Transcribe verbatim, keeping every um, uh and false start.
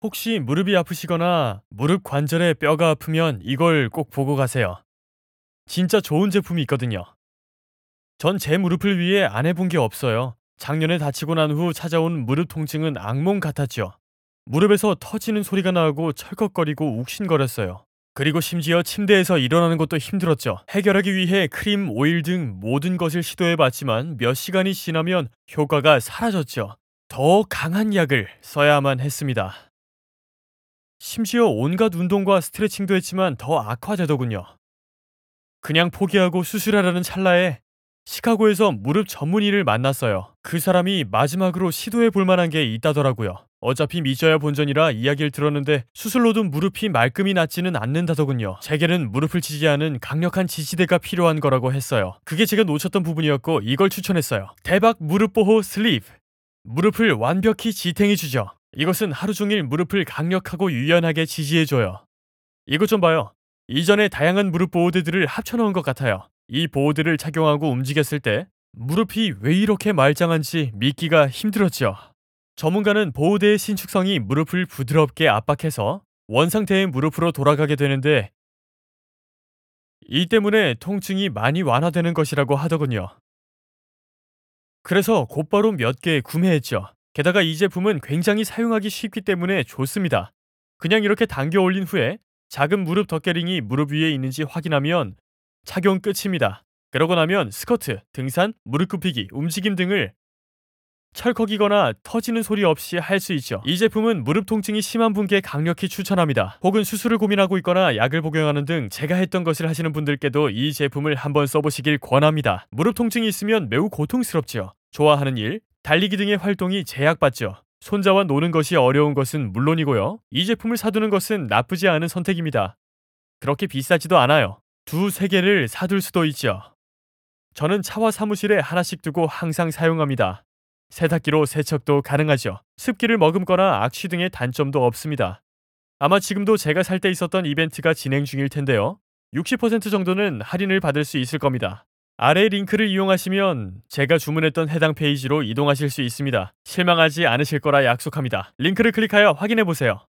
혹시 무릎이 아프시거나 무릎 관절에 뼈가 아프면 이걸 꼭 보고 가세요. 진짜 좋은 제품이 있거든요. 전 제 무릎을 위해 안 해본 게 없어요. 작년에 다치고 난 후 찾아온 무릎 통증은 악몽 같았죠. 무릎에서 터지는 소리가 나고 철컥거리고 욱신거렸어요. 그리고 심지어 침대에서 일어나는 것도 힘들었죠. 해결하기 위해 크림, 오일 등 모든 것을 시도해봤지만 몇 시간이 지나면 효과가 사라졌죠. 더 강한 약을 써야만 했습니다. 심지어 온갖 운동과 스트레칭도 했지만 더 악화되더군요. 그냥 포기하고 수술하려는 찰나에 시카고에서 무릎 전문의를 만났어요. 그 사람이 마지막으로 시도해 볼 만한 게 있다더라고요. 어차피 미져야 본전이라 이야기를 들었는데 수술로도 무릎이 말끔히 낫지는 않는다더군요. 제게는 무릎을 지지하는 강력한 지지대가 필요한 거라고 했어요. 그게 제가 놓쳤던 부분이었고 이걸 추천했어요. 대박 무릎 보호 슬립. 무릎을 완벽히 지탱해주죠. 이것은 하루 종일 무릎을 강력하고 유연하게 지지해줘요. 이것 좀 봐요. 이전에 다양한 무릎 보호대들을 합쳐놓은 것 같아요. 이 보호대를 착용하고 움직였을 때 무릎이 왜 이렇게 말짱한지 믿기가 힘들었죠. 전문가는 보호대의 신축성이 무릎을 부드럽게 압박해서 원상태의 무릎으로 돌아가게 되는데 이 때문에 통증이 많이 완화되는 것이라고 하더군요. 그래서 곧바로 몇 개 구매했죠. 게다가 이 제품은 굉장히 사용하기 쉽기 때문에 좋습니다. 그냥 이렇게 당겨 올린 후에 작은 무릎 덧개링이 무릎 위에 있는지 확인하면 착용 끝입니다. 그러고 나면 스쿼트, 등산, 무릎 굽히기, 움직임 등을 철컥이거나 터지는 소리 없이 할 수 있죠. 이 제품은 무릎 통증이 심한 분께 강력히 추천합니다. 혹은 수술을 고민하고 있거나 약을 복용하는 등 제가 했던 것을 하시는 분들께도 이 제품을 한번 써보시길 권합니다. 무릎 통증이 있으면 매우 고통스럽죠. 좋아하는 일, 달리기 등의 활동이 제약받죠. 손자와 노는 것이 어려운 것은 물론이고요. 이 제품을 사두는 것은 나쁘지 않은 선택입니다. 그렇게 비싸지도 않아요. 두세 개를 사둘 수도 있죠. 저는 차와 사무실에 하나씩 두고 항상 사용합니다. 세탁기로 세척도 가능하죠. 습기를 머금거나 악취 등의 단점도 없습니다. 아마 지금도 제가 살 때 있었던 이벤트가 진행 중일 텐데요. 육십 퍼센트 정도는 할인을 받을 수 있을 겁니다. 아래 링크를 이용하시면 제가 주문했던 해당 페이지로 이동하실 수 있습니다. 실망하지 않으실 거라 약속합니다. 링크를 클릭하여 확인해보세요.